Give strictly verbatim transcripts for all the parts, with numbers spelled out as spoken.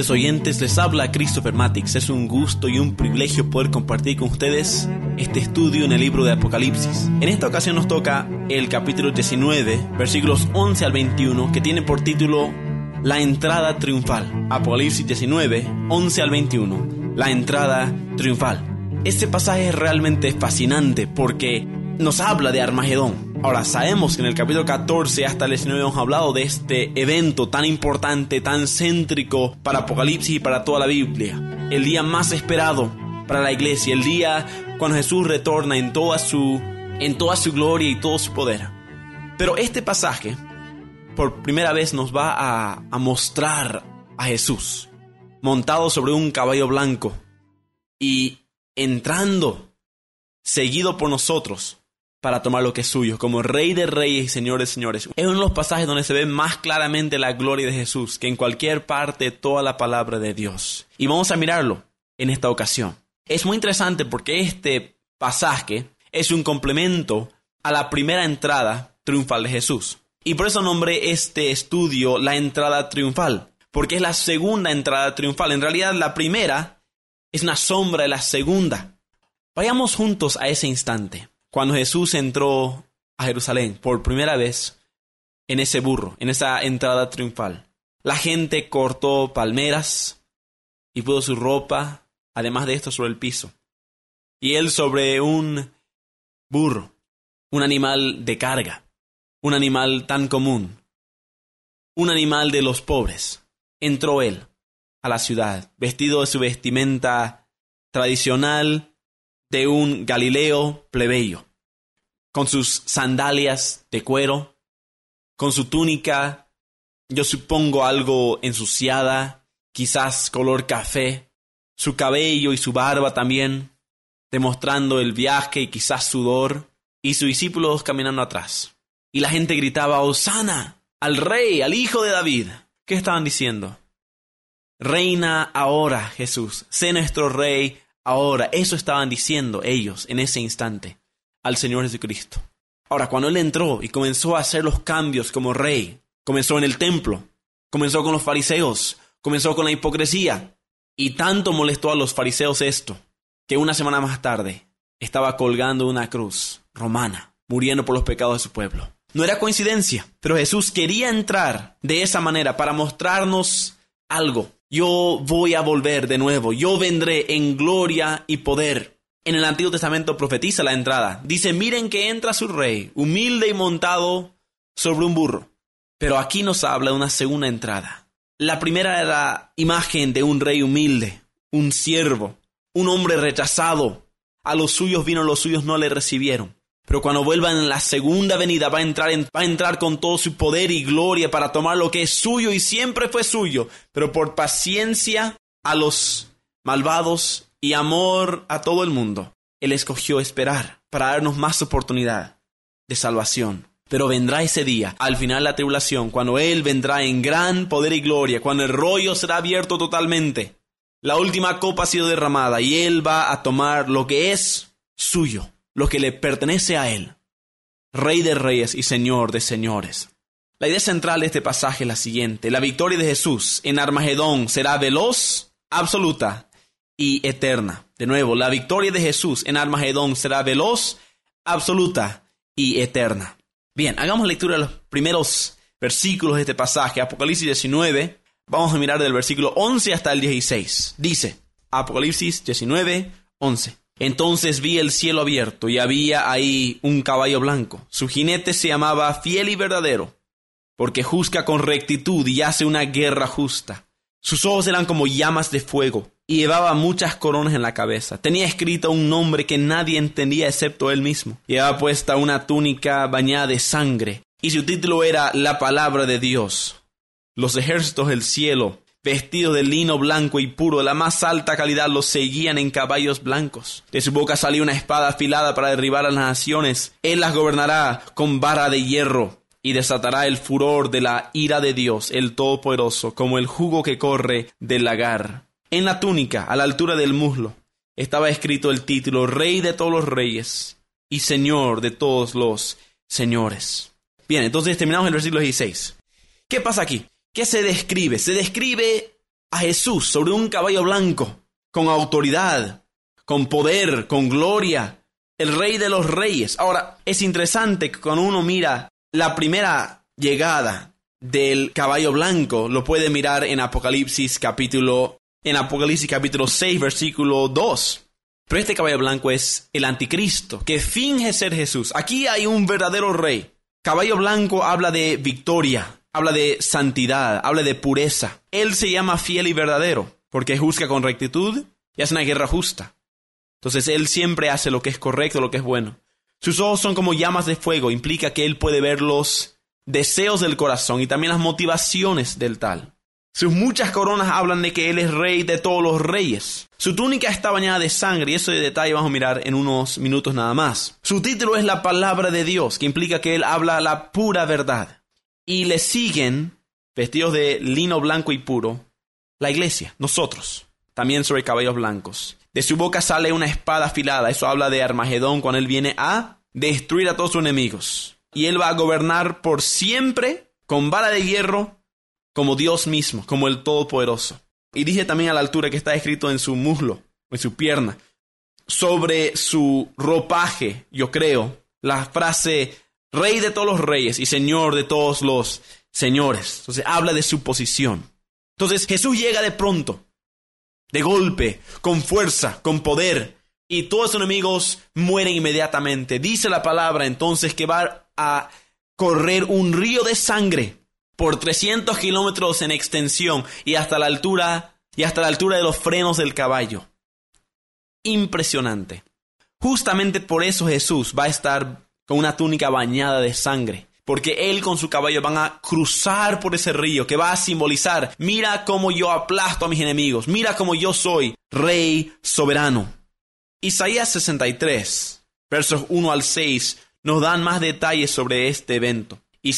queridos oyentes, les habla Christopher Matix. Es un gusto y un privilegio poder compartir con ustedes este estudio en el libro de Apocalipsis. En esta ocasión nos toca el capítulo diecinueve, versículos once al veintiuno, que tiene por título La entrada triunfal. Apocalipsis diecinueve, once al veintiuno, la entrada triunfal. Este pasaje es realmente fascinante porque nos habla de Armagedón. Ahora, sabemos que en el capítulo catorce hasta el diecinueve hemos hablado de este evento tan importante, tan céntrico para Apocalipsis y para toda la Biblia. El día más esperado para la iglesia, el día cuando Jesús retorna en toda su, en toda su gloria y todo su poder. Pero este pasaje, por primera vez, nos va a, a mostrar a Jesús montado sobre un caballo blanco y entrando, seguido por nosotros, para tomar lo que es suyo, como Rey de Reyes y Señor de Señores. Es uno de los pasajes donde se ve más claramente la gloria de Jesús que en cualquier parte de toda la palabra de Dios. Y vamos a mirarlo en esta ocasión. Es muy interesante porque este pasaje es un complemento a la primera entrada triunfal de Jesús. Y por eso nombré este estudio la entrada triunfal, porque es la segunda entrada triunfal. En realidad, la primera es una sombra de la segunda. Vayamos juntos a ese instante, cuando Jesús entró a Jerusalén por primera vez en ese burro, en esa entrada triunfal. La gente cortó palmeras y puso su ropa, además de esto, sobre el piso. Y él sobre un burro, un animal de carga, un animal tan común, un animal de los pobres. Entró él a la ciudad, vestido de su vestimenta tradicional de un Galileo plebeyo, con sus sandalias de cuero, con su túnica, yo supongo algo ensuciada, quizás color café, su cabello y su barba también, demostrando el viaje y quizás sudor, y sus discípulos caminando atrás. Y la gente gritaba, ¡Hosana! ¡Al Rey, al Hijo de David! ¿Qué estaban diciendo? Reina ahora, Jesús, sé nuestro Rey ahora. Eso estaban diciendo ellos en ese instante al Señor Jesucristo. Ahora, cuando Él entró y comenzó a hacer los cambios como Rey, comenzó en el templo, comenzó con los fariseos, comenzó con la hipocresía, y tanto molestó a los fariseos esto, que una semana más tarde estaba colgando una cruz romana, muriendo por los pecados de su pueblo. No era coincidencia, pero Jesús quería entrar de esa manera para mostrarnos algo. Yo voy a volver de nuevo, yo vendré en gloria y poder. En el Antiguo Testamento profetiza la entrada. Dice, miren que entra su rey, humilde y montado sobre un burro. Pero aquí nos habla de una segunda entrada. La primera era la imagen de un rey humilde, un siervo, un hombre rechazado. A los suyos vino, los suyos no le recibieron. Pero cuando vuelva en la segunda venida va a entrar, en, va a entrar con todo su poder y gloria para tomar lo que es suyo y siempre fue suyo. Pero por paciencia a los malvados y amor a todo el mundo, Él escogió esperar para darnos más oportunidad de salvación. Pero vendrá ese día, al final de la tribulación, cuando Él vendrá en gran poder y gloria, cuando el rollo será abierto totalmente. La última copa ha sido derramada y Él va a tomar lo que es suyo, lo que le pertenece a Él, Rey de Reyes y Señor de Señores. La idea central de este pasaje es la siguiente. La victoria de Jesús en Armagedón será veloz, absoluta y eterna. De nuevo, la victoria de Jesús en Armagedón será veloz, absoluta y eterna. Bien, hagamos lectura de los primeros versículos de este pasaje. Apocalipsis diecinueve, vamos a mirar del versículo once hasta el dieciséis. Dice, Apocalipsis diecinueve, once. Entonces vi el cielo abierto y había ahí un caballo blanco. Su jinete se llamaba Fiel y Verdadero, porque juzga con rectitud y hace una guerra justa. Sus ojos eran como llamas de fuego y llevaba muchas coronas en la cabeza. Tenía escrito un nombre que nadie entendía excepto él mismo. Llevaba puesta una túnica bañada de sangre y su título era La Palabra de Dios. Los ejércitos del cielo, vestidos de lino blanco y puro, de la más alta calidad, los seguían en caballos blancos. De su boca salía una espada afilada para derribar a las naciones. Él las gobernará con vara de hierro y desatará el furor de la ira de Dios, el Todopoderoso, como el jugo que corre del lagar. En la túnica, a la altura del muslo, estaba escrito el título Rey de todos los reyes y Señor de todos los señores. Bien, entonces terminamos el versículo dieciséis. ¿Qué pasa aquí? ¿Qué se describe? Se describe a Jesús sobre un caballo blanco, con autoridad, con poder, con gloria, el Rey de los Reyes. Ahora, es interesante que cuando uno mira la primera llegada del caballo blanco, lo puede mirar en Apocalipsis capítulo, en Apocalipsis capítulo seis, versículo dos. Pero este caballo blanco es el anticristo, que finge ser Jesús. Aquí hay un verdadero rey. Caballo blanco habla de victoria, habla de santidad, habla de pureza. Él se llama fiel y verdadero, porque juzga con rectitud y hace una guerra justa. Entonces él siempre hace lo que es correcto, lo que es bueno. Sus ojos son como llamas de fuego, implica que él puede ver los deseos del corazón y también las motivaciones del tal. Sus muchas coronas hablan de que él es rey de todos los reyes. Su túnica está bañada de sangre y ese detalle vamos a mirar en unos minutos nada más. Su título es la palabra de Dios, que implica que él habla la pura verdad. Y le siguen, vestidos de lino blanco y puro, la iglesia, nosotros, también sobre caballos blancos. De su boca sale una espada afilada. Eso habla de Armagedón, cuando él viene a destruir a todos sus enemigos. Y él va a gobernar por siempre con vara de hierro, como Dios mismo, como el Todopoderoso. Y dice también a la altura que está escrito en su muslo, en su pierna, sobre su ropaje, yo creo, la frase Rey de todos los reyes y Señor de todos los señores. Entonces habla de su posición. Entonces Jesús llega de pronto, de golpe, con fuerza, con poder, y todos sus enemigos mueren inmediatamente. Dice la palabra entonces que va a correr un río de sangre por trescientos kilómetros en extensión y hasta la altura y hasta la altura de los frenos del caballo. Impresionante. Justamente por eso Jesús va a estar con una túnica bañada de sangre, porque él con su caballo van a cruzar por ese río que va a simbolizar: mira cómo yo aplasto a mis enemigos, mira cómo yo soy rey soberano. Isaías sesenta y tres, versos uno al seis, nos dan más detalles sobre este evento.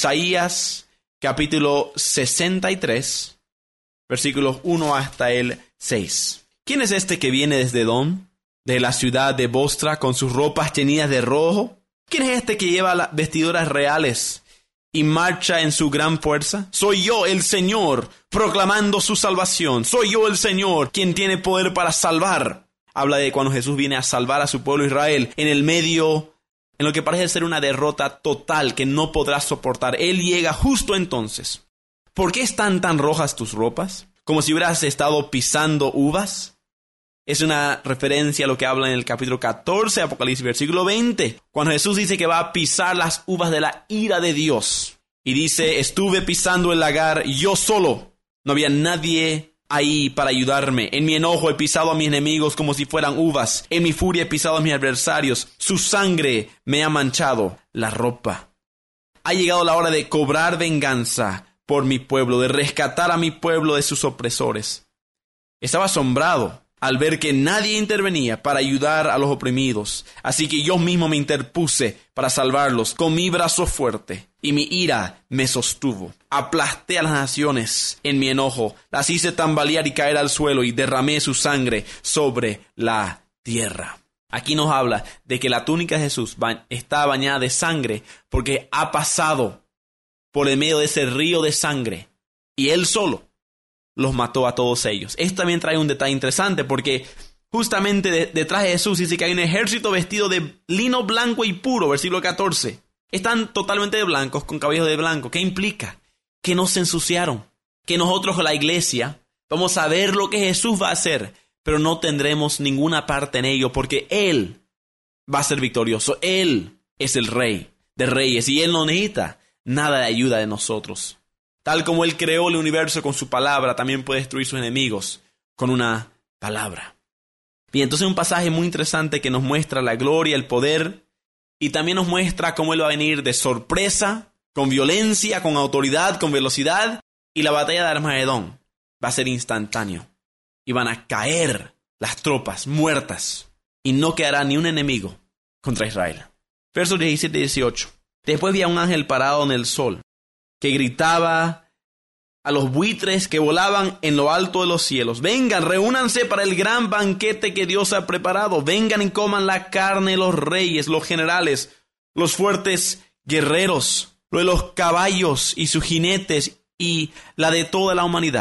Isaías capítulo sesenta y tres, versículos uno hasta el seis. ¿Quién es este que viene desde Edom, de la ciudad de Bostra, con sus ropas teñidas de rojo? ¿Quién es este que lleva las vestiduras reales y marcha en su gran fuerza? Soy yo, el Señor, proclamando su salvación. Soy yo, el Señor, quien tiene poder para salvar. Habla de cuando Jesús viene a salvar a su pueblo Israel en el medio, en lo que parece ser una derrota total que no podrá soportar. Él llega justo entonces. ¿Por qué están tan rojas tus ropas? ¿Como si hubieras estado pisando uvas? Es una referencia a lo que habla en el capítulo catorce, Apocalipsis, versículo veinte. Cuando Jesús dice que va a pisar las uvas de la ira de Dios. Y dice: estuve pisando el lagar yo solo. No había nadie ahí para ayudarme. En mi enojo he pisado a mis enemigos como si fueran uvas. En mi furia he pisado a mis adversarios. Su sangre me ha manchado la ropa. Ha llegado la hora de cobrar venganza por mi pueblo, de rescatar a mi pueblo de sus opresores. Estaba asombrado al ver que nadie intervenía para ayudar a los oprimidos. Así que yo mismo me interpuse para salvarlos con mi brazo fuerte, y mi ira me sostuvo. Aplasté a las naciones en mi enojo, las hice tambalear y caer al suelo, y derramé su sangre sobre la tierra. Aquí nos habla de que la túnica de Jesús ba- está bañada de sangre porque ha pasado por el medio de ese río de sangre, y él solo los mató a todos ellos. Esto también trae un detalle interesante, porque justamente de, detrás de Jesús dice que hay un ejército vestido de lino blanco y puro, versículo catorce. Están totalmente de blancos, con cabellos de blanco. ¿Qué implica? Que no se ensuciaron. Que nosotros, la iglesia, vamos a ver lo que Jesús va a hacer, pero no tendremos ninguna parte en ello, porque Él va a ser victorioso. Él es el Rey de Reyes, y Él no necesita nada de ayuda de nosotros. Tal como Él creó el universo con su palabra, también puede destruir sus enemigos con una palabra. Bien, entonces un pasaje muy interesante que nos muestra la gloria, el poder, y también nos muestra cómo Él va a venir de sorpresa, con violencia, con autoridad, con velocidad, y la batalla de Armagedón va a ser instantáneo. Y van a caer las tropas muertas, y no quedará ni un enemigo contra Israel. Versos diecisiete y dieciocho. Después vi a un ángel parado en el sol, que gritaba a los buitres que volaban en lo alto de los cielos: vengan, reúnanse para el gran banquete que Dios ha preparado. Vengan y coman la carne los reyes, los generales, los fuertes guerreros, lo de los caballos y sus jinetes, y la de toda la humanidad.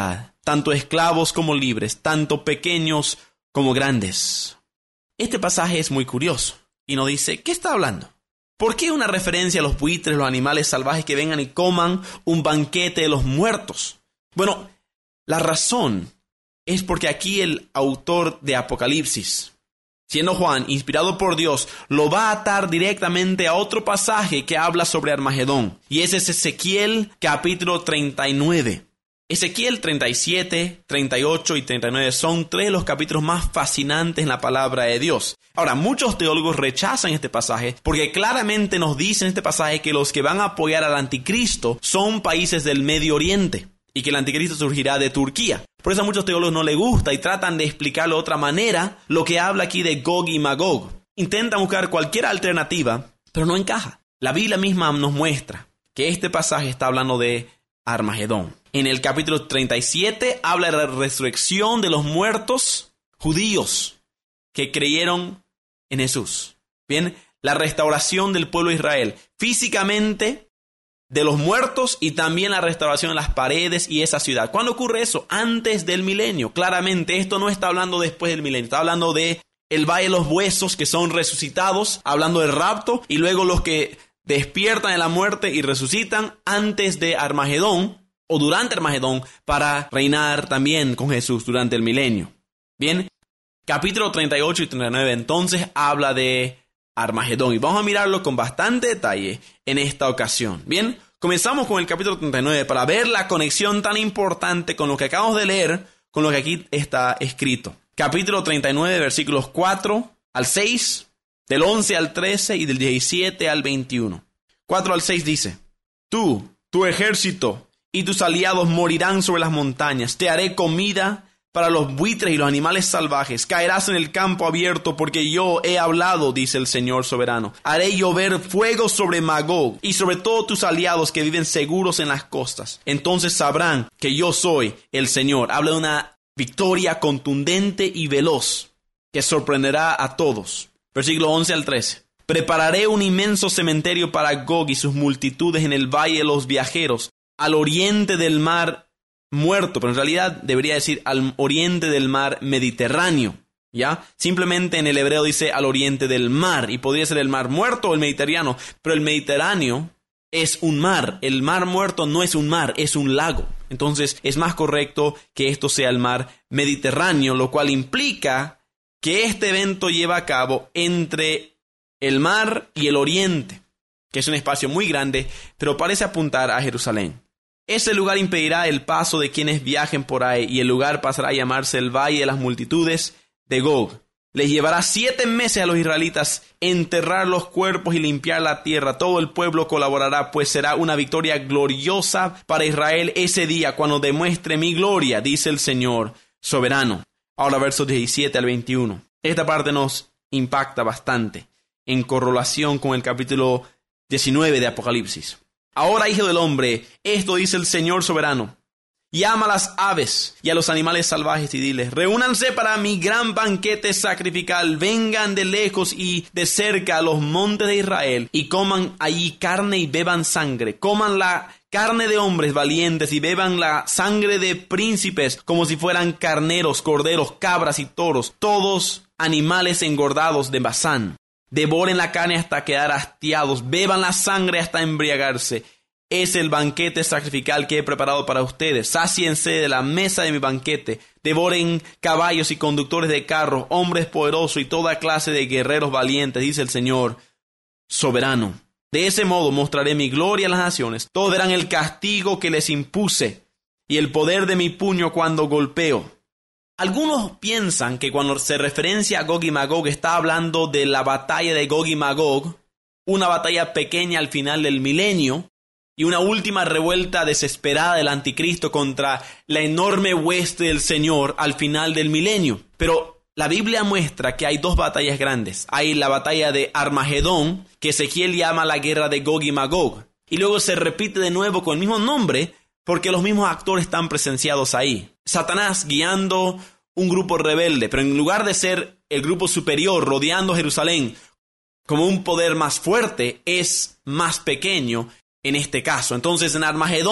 tanto esclavos como libres, tanto pequeños como grandes. Este pasaje es muy curioso y nos dice, ¿qué está hablando? ¿Por qué una referencia a los buitres, los animales salvajes que vengan y coman un banquete de los muertos? Bueno, la razón es porque aquí el autor de Apocalipsis, siendo Juan, inspirado por Dios, lo va a atar directamente a otro pasaje que habla sobre Armagedón. Y ese es Ezequiel capítulo treinta y nueve. Ezequiel treinta y siete, treinta y ocho y treinta y nueve son tres de los capítulos más fascinantes en la palabra de Dios. Ahora, muchos teólogos rechazan este pasaje porque claramente nos dice en este pasaje que los que van a apoyar al anticristo son países del Medio Oriente y que el anticristo surgirá de Turquía. Por eso a muchos teólogos no les gusta y tratan de explicarlo de otra manera lo que habla aquí de Gog y Magog. Intentan buscar cualquier alternativa, pero no encaja. La Biblia misma nos muestra que este pasaje está hablando de Armagedón. En el capítulo treinta y siete habla de la resurrección de los muertos judíos que creyeron en Jesús. Bien, la restauración del pueblo de Israel físicamente de los muertos y también la restauración de las paredes y esa ciudad. ¿Cuándo ocurre eso? Antes del milenio. Claramente esto no está hablando después del milenio. Está hablando de el valle de los huesos que son resucitados, hablando del rapto, y luego los que despiertan de la muerte y resucitan antes de Armagedón o durante Armagedón para reinar también con Jesús durante el milenio. Bien, capítulo treinta y ocho y treinta y nueve entonces habla de Armagedón y vamos a mirarlo con bastante detalle en esta ocasión. Bien, comenzamos con el capítulo treinta y nueve para ver la conexión tan importante con lo que acabamos de leer, con lo que aquí está escrito. Capítulo treinta y nueve, versículos cuatro al seis, del once al trece y del diecisiete al veintiuno. cuatro al seis dice: Tú, tu ejército y tus aliados morirán sobre las montañas. Te haré comida para los buitres y los animales salvajes. Caerás en el campo abierto porque yo he hablado, dice el Señor soberano. Haré llover fuego sobre Magog y sobre todos tus aliados que viven seguros en las costas. Entonces sabrán que yo soy el Señor. Habla de una victoria contundente y veloz que sorprenderá a todos. Versículo once al trece. Prepararé un inmenso cementerio para Gog y sus multitudes en el valle de los viajeros, al oriente del mar muerto, pero en realidad debería decir al oriente del mar Mediterráneo, ¿ya? Simplemente en el hebreo dice al oriente del mar, y podría ser el mar muerto o el Mediterráneo, pero el Mediterráneo es un mar, el mar muerto no es un mar, es un lago. Entonces es más correcto que esto sea el mar Mediterráneo, lo cual implica que este evento lleva a cabo entre el mar y el oriente, que es un espacio muy grande, pero parece apuntar a Jerusalén. Ese lugar impedirá el paso de quienes viajen por ahí, y el lugar pasará a llamarse el Valle de las Multitudes de Gog. Les llevará siete meses a los israelitas enterrar los cuerpos y limpiar la tierra. Todo el pueblo colaborará, pues será una victoria gloriosa para Israel ese día, cuando demuestre mi gloria, dice el Señor soberano. Ahora versos diecisiete al veintiuno. Esta parte nos impacta bastante, en correlación con el capítulo diecinueve de Apocalipsis. Ahora, hijo del hombre, esto dice el Señor soberano: llama a las aves y a los animales salvajes y diles: reúnanse para mi gran banquete sacrificial, vengan de lejos y de cerca a los montes de Israel, y coman allí carne y beban sangre. Coman la carne de hombres valientes y beban la sangre de príncipes, como si fueran carneros, corderos, cabras y toros, todos animales engordados de Basán. Devoren la carne hasta quedar hastiados, beban la sangre hasta embriagarse. Es el banquete sacrificial que he preparado para ustedes. Sáciense de la mesa de mi banquete. Devoren caballos y conductores de carros, hombres poderosos y toda clase de guerreros valientes, dice el Señor soberano. De ese modo mostraré mi gloria a las naciones. Todos verán el castigo que les impuse y el poder de mi puño cuando golpeo. Algunos piensan que cuando se referencia a Gog y Magog está hablando de la batalla de Gog y Magog, una batalla pequeña al final del milenio y una última revuelta desesperada del anticristo contra la enorme hueste del Señor al final del milenio. Pero la Biblia muestra que hay dos batallas grandes. Hay la batalla de Armagedón, que Ezequiel llama la guerra de Gog y Magog, y luego se repite de nuevo con el mismo nombre porque los mismos actores están presenciados ahí. Satanás guiando un grupo rebelde, pero en lugar de ser el grupo superior rodeando Jerusalén como un poder más fuerte, es más pequeño en este caso. Entonces en Armagedón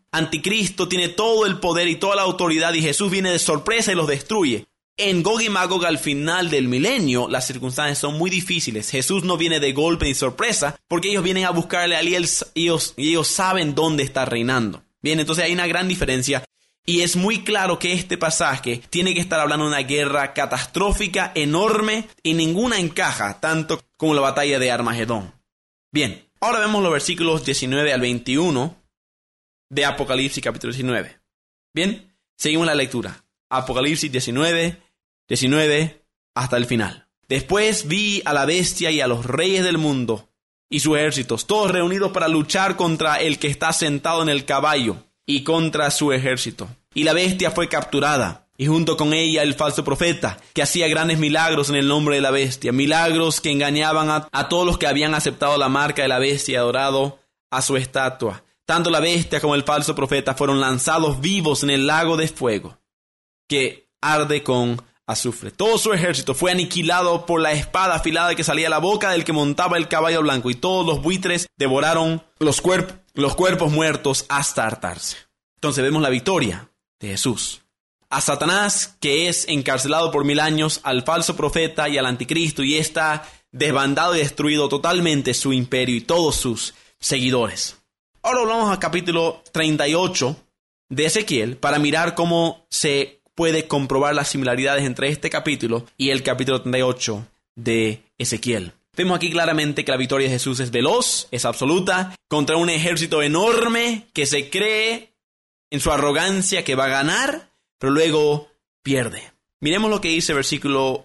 Anticristo tiene todo el poder y toda la autoridad y Jesús viene de sorpresa y los destruye. En Gog y Magog al final del milenio, las circunstancias son muy difíciles. Jesús no viene de golpe ni sorpresa porque ellos vienen a buscarle a él y ellos, y ellos saben dónde está reinando. Bien, entonces hay una gran diferencia. Y es muy claro que este pasaje tiene que estar hablando de una guerra catastrófica, enorme, y ninguna encaja tanto como la batalla de Armagedón. Bien, ahora vemos los versículos diecinueve al veintiuno de Apocalipsis capítulo diecinueve. Bien, seguimos la lectura. Apocalipsis diecinueve, diecinueve hasta el final. Después vi a la bestia y a los reyes del mundo y sus ejércitos, todos reunidos para luchar contra el que está sentado en el caballo y contra su ejército. Y la bestia fue capturada, y junto con ella el falso profeta, que hacía grandes milagros en el nombre de la bestia, milagros que engañaban a, a todos los que habían aceptado la marca de la bestia y adorado a su estatua. Tanto la bestia como el falso profeta fueron lanzados vivos en el lago de fuego, que arde con azufre. Todo su ejército fue aniquilado por la espada afilada que salía de la boca del que montaba el caballo blanco, y todos los buitres devoraron los, cuerp- los cuerpos muertos hasta hartarse. Entonces vemos la victoria de Jesús. A Satanás, que es encarcelado por mil años, al falso profeta y al anticristo, y está desbandado y destruido totalmente su imperio y todos sus seguidores. Ahora volvamos al capítulo treinta y ocho de Ezequiel para mirar cómo se puede comprobar las similaridades entre este capítulo y el capítulo treinta y ocho de Ezequiel. Vemos aquí claramente que la victoria de Jesús es veloz, es absoluta, contra un ejército enorme que se cree en su arrogancia que va a ganar, pero luego pierde. Miremos lo que dice versículo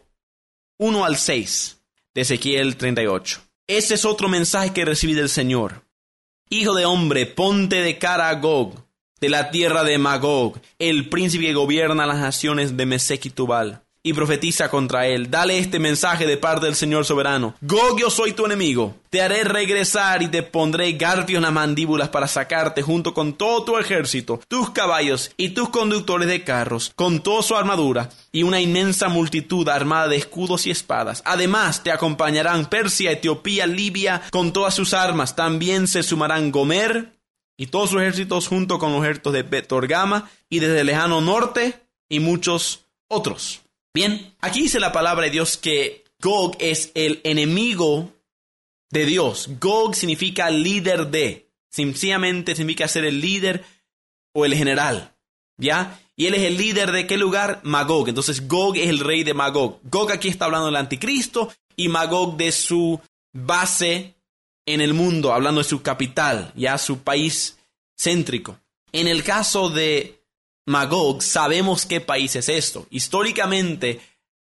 uno al seis de Ezequiel treinta y ocho. Ese es otro mensaje que recibí del Señor. Hijo de hombre, ponte de cara a Gog, de la tierra de Magog, el príncipe que gobierna las naciones de Mesec y Tubal, y profetiza contra él. Dale este mensaje de parte del Señor soberano. Gog, yo soy tu enemigo. Te haré regresar y te pondré garfios en las mandíbulas para sacarte junto con todo tu ejército, tus caballos y tus conductores de carros, con toda su armadura y una inmensa multitud armada de escudos y espadas. Además te acompañarán Persia, Etiopía, Libia con todas sus armas. También se sumarán Gomer y todos sus ejércitos junto con los ejércitos de Bet-Torgama y desde el lejano norte y muchos otros. Bien, aquí dice la palabra de Dios que Gog es el enemigo de Dios. Gog significa líder de, sencillamente significa ser el líder o el general, ¿ya? Y él es el líder de ¿qué lugar? Magog. Entonces Gog es el rey de Magog. Gog aquí está hablando del anticristo y Magog de su base en el mundo, hablando de su capital, ya su país céntrico. En el caso de Magog, sabemos qué país es esto. Históricamente,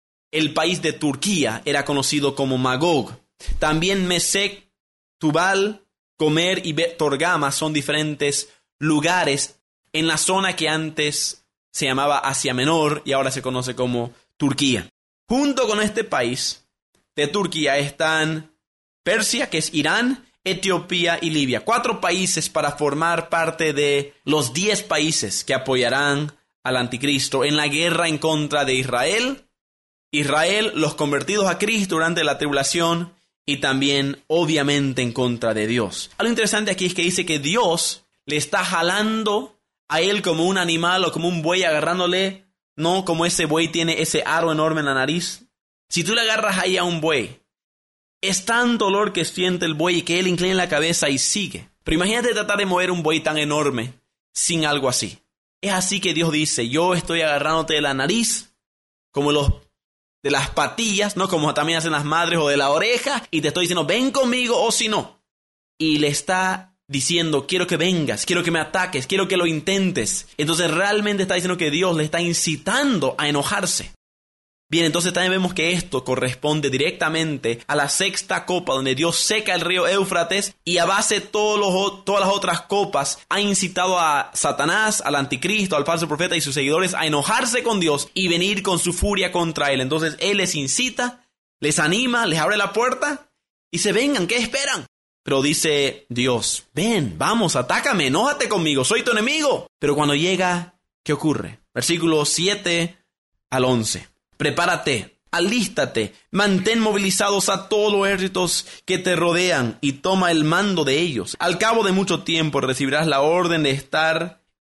el país de Turquía era conocido como Magog. También Mesec, Tubal, Gomer y Bet-Torgama son diferentes lugares en la zona que antes se llamaba Asia Menor y ahora se conoce como Turquía. Junto con este país de Turquía están Persia, que es Irán, Etiopía y Libia. Cuatro países para formar parte de los diez países que apoyarán al anticristo en la guerra en contra de Israel. Israel, los convertidos a Cristo durante la tribulación y también, obviamente, en contra de Dios. Algo interesante aquí es que dice que Dios le está jalando a él como un animal o como un buey, agarrándole, no como ese buey tiene ese aro enorme en la nariz. Si tú le agarras ahí a un buey, es tan dolor que siente el buey y que él inclina la cabeza y sigue. Pero imagínate tratar de mover un buey tan enorme sin algo así. Es así que Dios dice, yo estoy agarrándote de la nariz, como los de las patillas, ¿no? Como también hacen las madres, o de la oreja, y te estoy diciendo, ven conmigo o si no. Y le está diciendo, quiero que vengas, quiero que me ataques, quiero que lo intentes. Entonces realmente está diciendo que Dios le está incitando a enojarse. Bien, entonces también vemos que esto corresponde directamente a la sexta copa, donde Dios seca el río Éufrates y a base de todos los, todas las otras copas ha incitado a Satanás, al anticristo, al falso profeta y sus seguidores a enojarse con Dios y venir con su furia contra él. Entonces él les incita, les anima, les abre la puerta y se vengan, ¿qué esperan? Pero dice Dios, ven, vamos, atácame, enójate conmigo, soy tu enemigo. Pero cuando llega, ¿qué ocurre? Versículos siete al once. Prepárate, alístate, mantén movilizados a todos los ejércitos que te rodean y toma el mando de ellos. Al cabo de mucho tiempo recibirás la orden de estar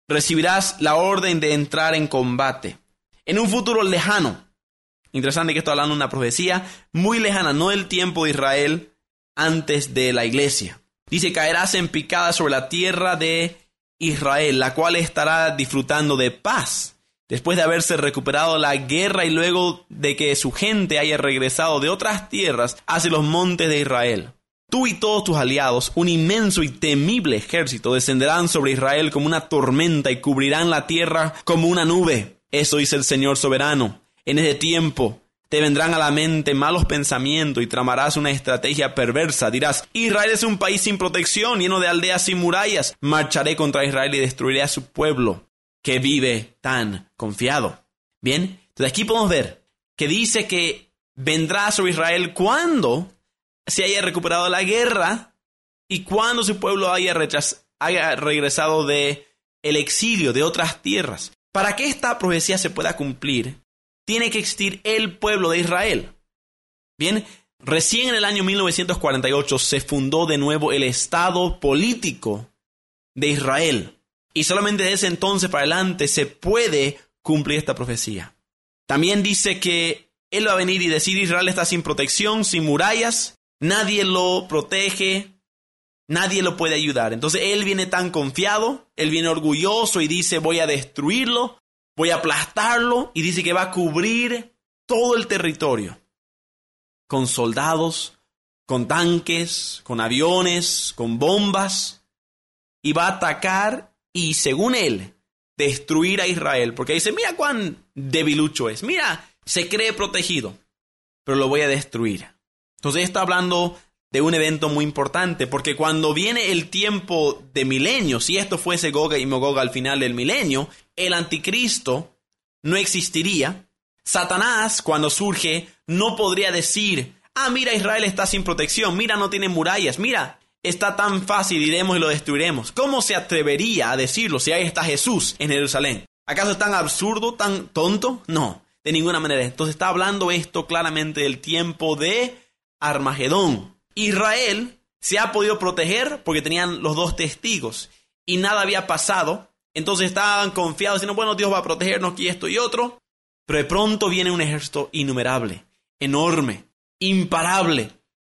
recibirás la orden de entrar en combate. En un futuro lejano. Interesante que estoy hablando de una profecía muy lejana, no del tiempo de Israel antes de la iglesia. Dice, caerás en picada sobre la tierra de Israel, la cual estará disfrutando de paz, después de haberse recuperado la guerra y luego de que su gente haya regresado de otras tierras hacia los montes de Israel. Tú y todos tus aliados, un inmenso y temible ejército, descenderán sobre Israel como una tormenta y cubrirán la tierra como una nube. Eso dice el Señor soberano. En ese tiempo te vendrán a la mente malos pensamientos y tramarás una estrategia perversa. Dirás, Israel es un país sin protección, lleno de aldeas sin murallas. Marcharé contra Israel y destruiré a su pueblo que vive tan confiado. Bien, entonces aquí podemos ver que dice que vendrá sobre Israel cuando se haya recuperado la guerra y cuando su pueblo haya, rechaz- haya regresado de el exilio de otras tierras. Para que esta profecía se pueda cumplir, tiene que existir el pueblo de Israel. Bien, recién en el año mil novecientos cuarenta y ocho se fundó de nuevo el Estado político de Israel. Y solamente desde ese entonces para adelante se puede cumplir esta profecía. También dice que Él va a venir y decir, Israel está sin protección, sin murallas, nadie lo protege, nadie lo puede ayudar. Entonces Él viene tan confiado, Él viene orgulloso y dice, voy a destruirlo, voy a aplastarlo, y dice que va a cubrir todo el territorio con soldados, con tanques, con aviones, con bombas, y va a atacar y, según él, destruir a Israel. Porque dice, mira cuán debilucho es, mira, se cree protegido, pero lo voy a destruir. Entonces está hablando de un evento muy importante, porque cuando viene el tiempo de milenio, si esto fuese Gog y Magog al final del milenio, el anticristo no existiría. Satanás, cuando surge, no podría decir, ah, mira, Israel está sin protección, mira, no tiene murallas, mira, está tan fácil, iremos y lo destruiremos. ¿Cómo se atrevería a decirlo si ahí está Jesús en Jerusalén? ¿Acaso es tan absurdo, tan tonto? No, de ninguna manera. Entonces está hablando esto claramente del tiempo de Armagedón. Israel se ha podido proteger porque tenían los dos testigos y nada había pasado. Entonces estaban confiados diciendo, bueno, Dios va a protegernos y esto y otro. Pero de pronto viene un ejército innumerable, enorme, imparable.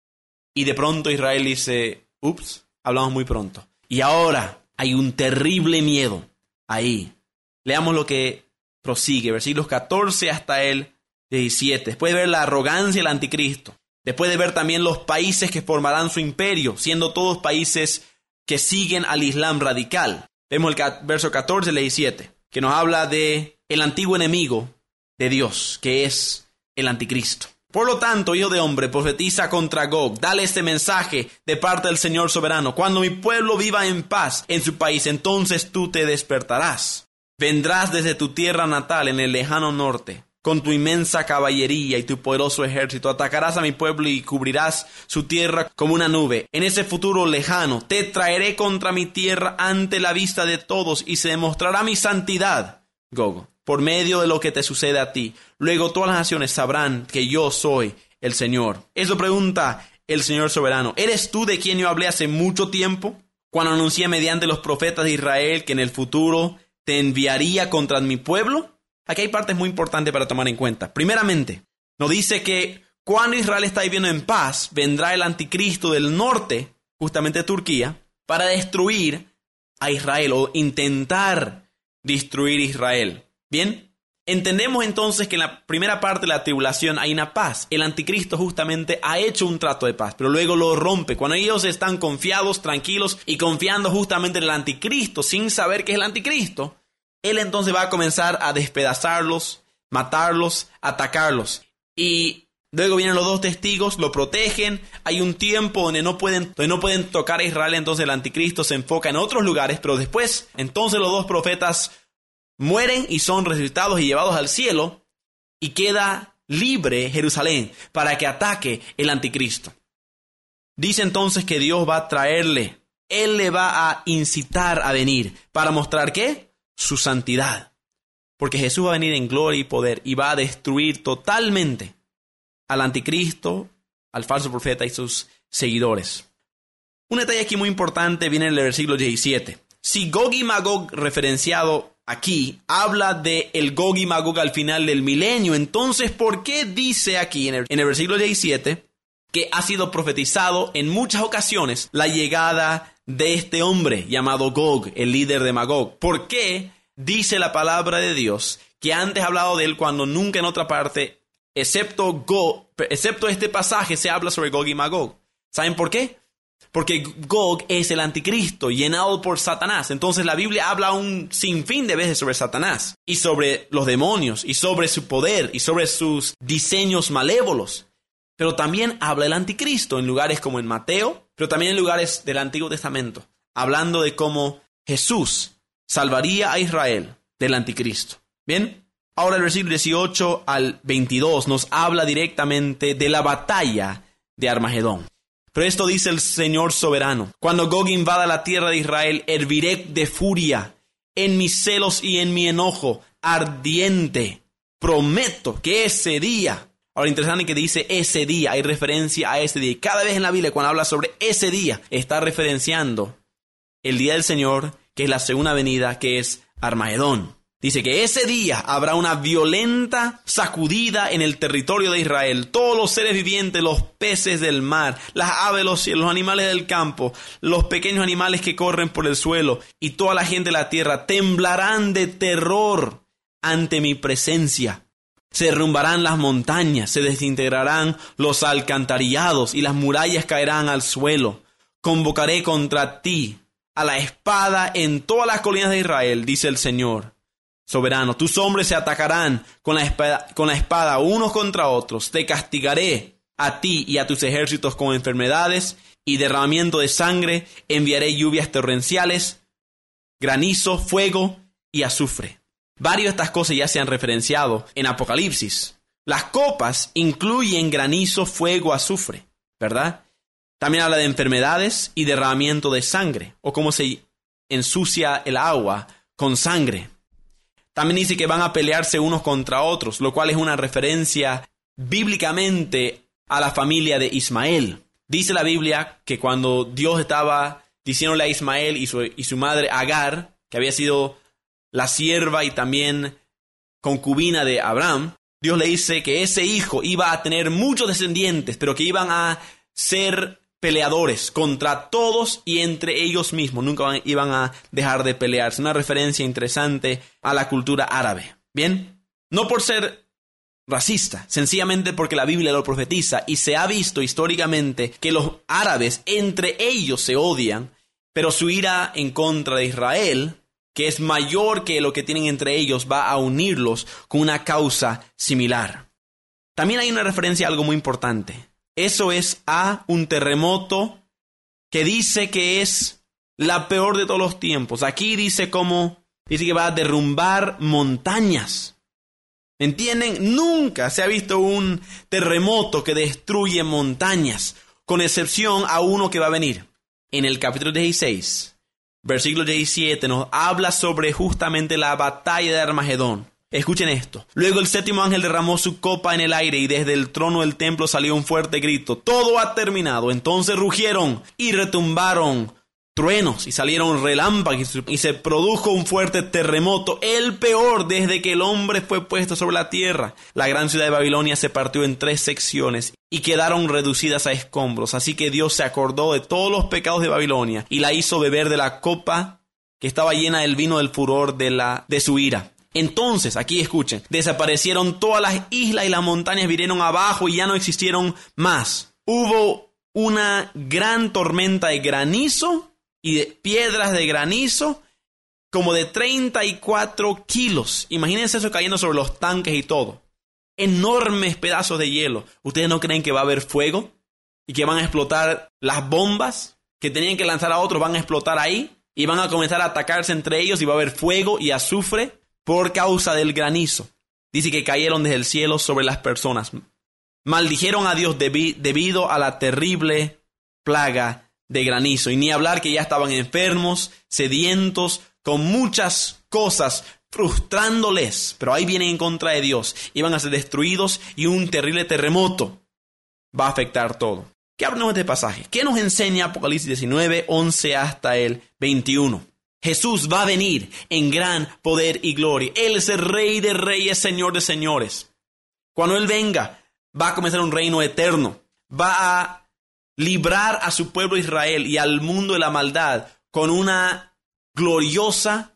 Y de pronto Israel dice, ups, hablamos muy pronto. Y ahora hay un terrible miedo ahí. Leamos lo que prosigue, versículos catorce hasta el diecisiete. Después de ver la arrogancia del anticristo, después de ver también los países que formarán su imperio, siendo todos países que siguen al Islam radical. Vemos el verso catorce al diecisiete, que nos habla de el antiguo enemigo de Dios, que es el anticristo. Por lo tanto, hijo de hombre, profetiza contra Gog. Dale este mensaje de parte del Señor soberano. Cuando mi pueblo viva en paz en su país, entonces tú te despertarás. Vendrás desde tu tierra natal en el lejano norte, con tu inmensa caballería y tu poderoso ejército. Atacarás a mi pueblo y cubrirás su tierra como una nube. En ese futuro lejano, te traeré contra mi tierra ante la vista de todos y se demostrará mi santidad, Gog, por medio de lo que te sucede a ti. Luego todas las naciones sabrán que yo soy el Señor. Eso pregunta el Señor soberano. ¿Eres tú de quien yo hablé hace mucho tiempo? Cuando anuncié mediante los profetas de Israel que en el futuro te enviaría contra mi pueblo. Aquí hay partes muy importantes para tomar en cuenta. Primeramente, nos dice que cuando Israel está viviendo en paz, vendrá el anticristo del norte, justamente Turquía, para destruir a Israel o intentar destruir Israel. Bien, entendemos entonces que en la primera parte de la tribulación hay una paz. El anticristo justamente ha hecho un trato de paz, pero luego lo rompe. Cuando ellos están confiados, tranquilos y confiando justamente en el anticristo, sin saber que es el anticristo, él entonces va a comenzar a despedazarlos, matarlos, atacarlos. Y luego vienen los dos testigos, lo protegen. Hay un tiempo donde no pueden, donde no pueden tocar a Israel, entonces el anticristo se enfoca en otros lugares, pero después, entonces los dos profetas mueren y son resucitados y llevados al cielo, y queda libre Jerusalén para que ataque el anticristo. Dice entonces que Dios va a traerle, Él le va a incitar a venir para mostrar ¿qué? Su santidad. Porque Jesús va a venir en gloria y poder y va a destruir totalmente al anticristo, al falso profeta y sus seguidores. Un detalle aquí muy importante viene en el versículo diecisiete. si Gog y Magog referenciado aquí habla de el Gog y Magog al final del milenio, entonces ¿por qué dice aquí en el, en el versículo diecisiete que ha sido profetizado en muchas ocasiones la llegada de este hombre llamado Gog, el líder de Magog? ¿Por qué dice la palabra de Dios que antes ha hablado de él cuando nunca en otra parte, excepto Gog, excepto este pasaje, se habla sobre Gog y Magog? ¿Saben por qué? Porque Gog es el anticristo, llenado por Satanás. Entonces la Biblia habla un sinfín de veces sobre Satanás, y sobre los demonios, y sobre su poder, y sobre sus diseños malévolos. Pero también habla del anticristo en lugares como en Mateo, pero también en lugares del Antiguo Testamento, hablando de cómo Jesús salvaría a Israel del anticristo. ¿Bien? Ahora el versículo dieciocho al veintidós nos habla directamente de la batalla de Armagedón. Pero esto dice el Señor soberano: cuando Gog invada la tierra de Israel, herviré de furia en mis celos y en mi enojo ardiente. Prometo que ese día... Ahora, interesante que dice ese día, hay referencia a ese día. Y cada vez en la Biblia, cuando habla sobre ese día, está referenciando el día del Señor, que es la segunda venida, que es Armagedón. Dice que ese día habrá una violenta sacudida en el territorio de Israel. Todos los seres vivientes, los peces del mar, las aves de los cielos, los animales del campo, los pequeños animales que corren por el suelo y toda la gente de la tierra temblarán de terror ante mi presencia. Se derrumbarán las montañas, se desintegrarán los alcantarillados y las murallas caerán al suelo. Convocaré contra ti a la espada en todas las colinas de Israel, dice el Señor soberano. Tus hombres se atacarán con la espada, con la espada unos contra otros. Te castigaré a ti y a tus ejércitos con enfermedades y derramamiento de sangre. Enviaré lluvias torrenciales, granizo, fuego y azufre. Varias de estas cosas ya se han referenciado en Apocalipsis. Las copas incluyen granizo, fuego, azufre, ¿verdad? También habla de enfermedades y derramamiento de sangre, o cómo se ensucia el agua con sangre. También dice que van a pelearse unos contra otros, lo cual es una referencia bíblicamente a la familia de Ismael. Dice la Biblia que cuando Dios estaba diciéndole a Ismael y su, y su madre Agar, que había sido la sierva y también concubina de Abraham, Dios le dice que ese hijo iba a tener muchos descendientes, pero que iban a ser peleadores contra todos y entre ellos mismos. Nunca van, iban a dejar de pelear. Es una referencia interesante a la cultura árabe. Bien, no por ser racista, sencillamente porque la Biblia lo profetiza y se ha visto históricamente que los árabes entre ellos se odian, pero su ira en contra de Israel, que es mayor que lo que tienen entre ellos, va a unirlos con una causa similar. También hay una referencia a algo muy importante. Eso es a un terremoto que dice que es la peor de todos los tiempos. Aquí dice cómo, dice que va a derrumbar montañas. ¿Entienden? Nunca se ha visto un terremoto que destruye montañas, con excepción a uno que va a venir. En el capítulo dieciséis, versículo diecisiete, nos habla sobre justamente la batalla de Armagedón. Escuchen esto. Luego el séptimo ángel derramó su copa en el aire y desde el trono del templo salió un fuerte grito. Todo ha terminado. Entonces rugieron y retumbaron truenos y salieron relámpagos y se produjo un fuerte terremoto, el peor desde que el hombre fue puesto sobre la tierra. La gran ciudad de Babilonia se partió en tres secciones y quedaron reducidas a escombros. Así que Dios se acordó de todos los pecados de Babilonia y la hizo beber de la copa que estaba llena del vino del furor de, la, de su ira. Entonces, aquí escuchen, desaparecieron todas las islas y las montañas vinieron abajo y ya no existieron más. Hubo una gran tormenta de granizo y de piedras de granizo como de treinta y cuatro kilos. Imagínense eso cayendo sobre los tanques y todo. Enormes pedazos de hielo. ¿Ustedes no creen que va a haber fuego? ¿Y que van a explotar las bombas que tenían que lanzar a otros? Van a explotar ahí y van a comenzar a atacarse entre ellos y va a haber fuego y azufre por causa del granizo. Dice que cayeron desde el cielo sobre las personas. Maldijeron a Dios debi- debido a la terrible plaga de granizo. Y ni hablar que ya estaban enfermos, sedientos, con muchas cosas frustrándoles. Pero ahí vienen en contra de Dios. Iban a ser destruidos y un terrible terremoto va a afectar todo. ¿Qué hablamos de este pasaje? ¿Qué nos enseña Apocalipsis diecinueve, once hasta el veintiuno? Jesús va a venir en gran poder y gloria. Él es el Rey de reyes, Señor de señores. Cuando Él venga, va a comenzar un reino eterno. Va a librar a su pueblo Israel y al mundo de la maldad con una gloriosa,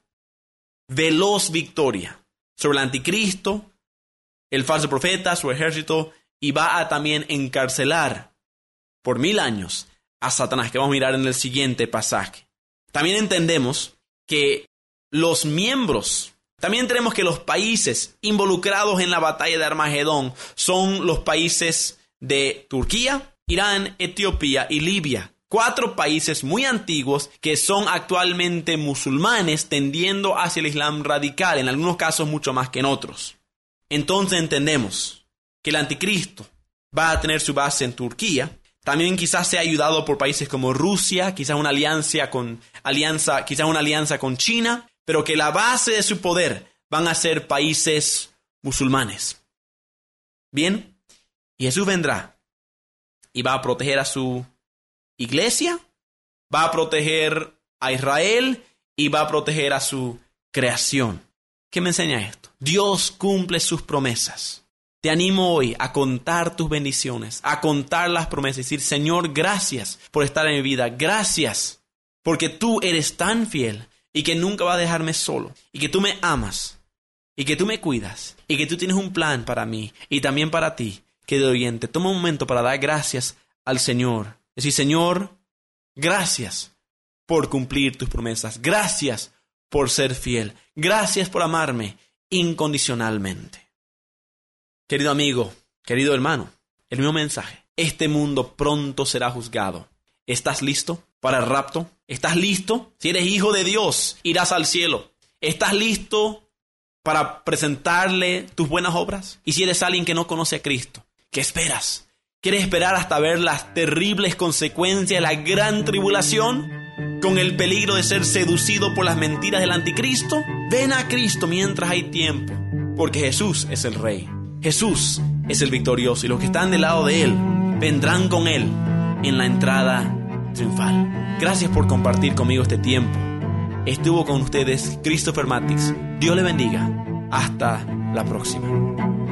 veloz victoria sobre el anticristo, el falso profeta, su ejército, y va a también encarcelar por mil años a Satanás, que vamos a mirar en el siguiente pasaje. También entendemos que los miembros, también tenemos que los países involucrados en la batalla de Armagedón son los países de Turquía, Irán, Etiopía y Libia. Cuatro países muy antiguos que son actualmente musulmanes tendiendo hacia el Islam radical, en algunos casos mucho más que en otros. Entonces entendemos que el anticristo va a tener su base en Turquía. También quizás sea ayudado por países como Rusia, quizás una alianza con, alianza, quizás una alianza con China, pero que la base de su poder van a ser países musulmanes. Bien, y Jesús vendrá y va a proteger a su iglesia, va a proteger a Israel y va a proteger a su creación. ¿Qué me enseña esto? Dios cumple sus promesas. Te animo hoy a contar tus bendiciones, a contar las promesas y decir, Señor, gracias por estar en mi vida. Gracias porque tú eres tan fiel y que nunca vas a dejarme solo y que tú me amas y que tú me cuidas y que tú tienes un plan para mí y también para ti, querido oyente. Toma un momento para dar gracias al Señor. Decir, Señor, gracias por cumplir tus promesas. Gracias por ser fiel. Gracias por amarme incondicionalmente. Querido amigo, querido hermano, el mismo mensaje. Este mundo pronto será juzgado. ¿Estás listo para el rapto? ¿Estás listo? Si eres hijo de Dios, irás al cielo. ¿Estás listo para presentarle tus buenas obras? Y si eres alguien que no conoce a Cristo, ¿qué esperas? ¿Quieres esperar hasta ver las terribles consecuencias de la gran tribulación? ¿Con el peligro de ser seducido por las mentiras del anticristo? Ven a Cristo mientras hay tiempo, porque Jesús es el Rey. Jesús es el victorioso y los que están del lado de Él vendrán con Él en la entrada triunfal. Gracias por compartir conmigo este tiempo. Estuvo con ustedes Christopher Matix. Dios le bendiga. Hasta la próxima.